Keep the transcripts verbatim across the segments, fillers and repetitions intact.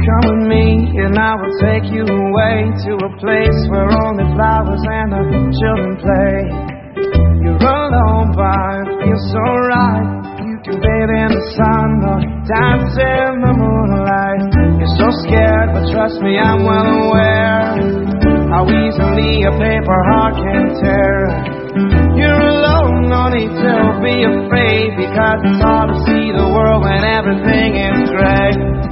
Come with me and I will take you away to a place where only flowers and the children play. You're alone but it feels so right. You can bathe in the sun or dance in the moonlight. You're so scared but trust me, I'm well aware how easily a paper heart can tear. You're alone, no need to be afraid, because it's hard to see the world when everything is gray.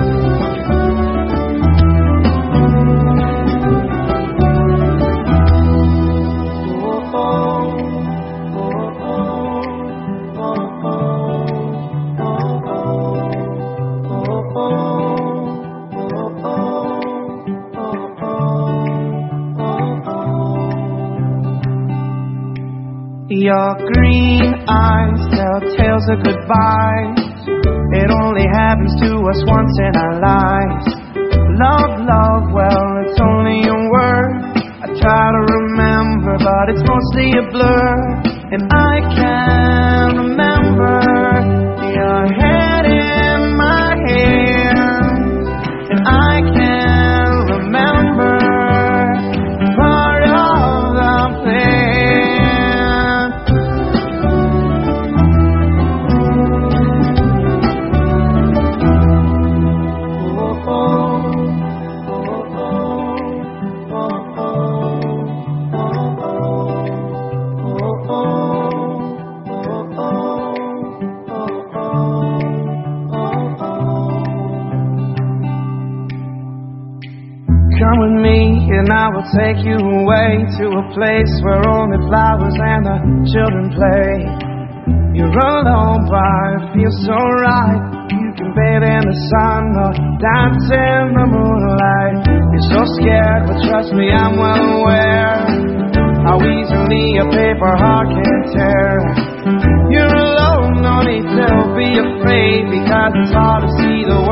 Your green eyes tell tales of goodbyes. It only happens to us once in our lives. Love, love, well, it's only a word. I try to remember, but it's mostly a blur. And I can't remember your head in my hand. And I can't remember part of the plan. Come with me and I will take you away to a place where only flowers and the children play. You're alone but it feels so right. You can bathe in the sun or dance in the moonlight. You're so scared but trust me, I'm well aware how easily a paper heart can tear. You're alone, no need to be afraid, because it's hard to see the